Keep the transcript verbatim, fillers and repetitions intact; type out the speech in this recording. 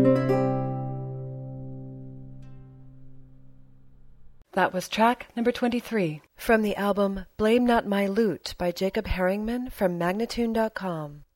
That was track number twenty-three from the album Blame Not My Lute by Jacob Herringman from Magnatune dot com.